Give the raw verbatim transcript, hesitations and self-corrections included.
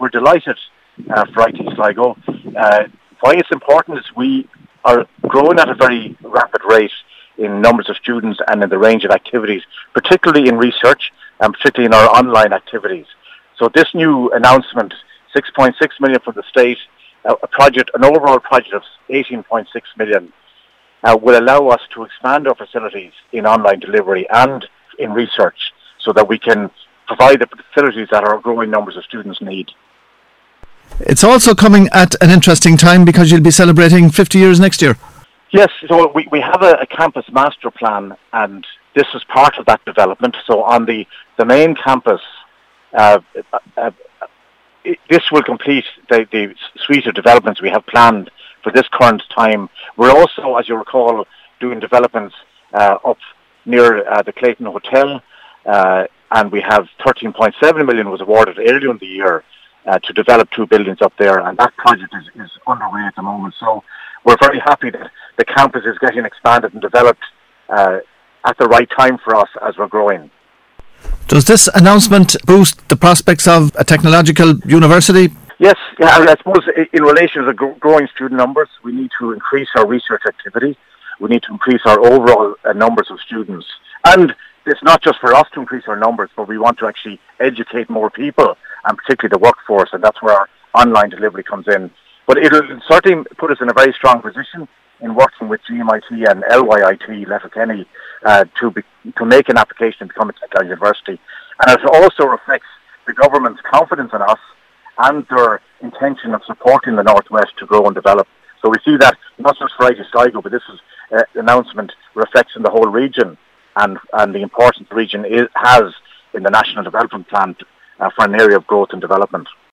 we're delighted uh, for I T Sligo. Uh, why it's important is we are growing at a very rapid rate in numbers of students and in the range of activities, particularly in research and particularly in our online activities. So this new announcement, six point six million from the state, uh, a project, an overall project of eighteen point six million, uh, will allow us to expand our facilities in online delivery and in research so that we can provide the facilities that our growing numbers of students need. It's also coming at an interesting time because you'll be celebrating fifty years next year. Yes, so we, we have a, a campus master plan, and this is part of that development. So on the, the main campus, uh, uh, it, this will complete the, the suite of developments we have planned for this current time. We're also, as you recall, doing developments uh, up near uh, the Clayton Hotel, uh, and we have thirteen point seven million was awarded earlier in the year uh, to develop two buildings up there, and that project is, is underway at the moment. So we're very happy that the campus is getting expanded and developed uh, at the right time for us as we're growing. Does this announcement boost the prospects of a technological university? Yes, yeah, I suppose in relation to the growing student numbers, we need to increase our research activity. We need to increase our overall uh, numbers of students. And it's not just for us to increase our numbers, but we want to actually educate more people, and particularly the workforce, and that's where our online delivery comes in. But it'll certainly put us in a very strong position in working with G M I T and L Y I T, Letterkenny, uh, to be, to make an application to become a technology university. And it also reflects the government's confidence in us and their intention of supporting the Northwest to grow and develop. So we see that not just for I T Sligo, but this is, uh, announcement reflects in the whole region and, and the importance the region is, has in the National Development Plan uh, for an area of growth and development.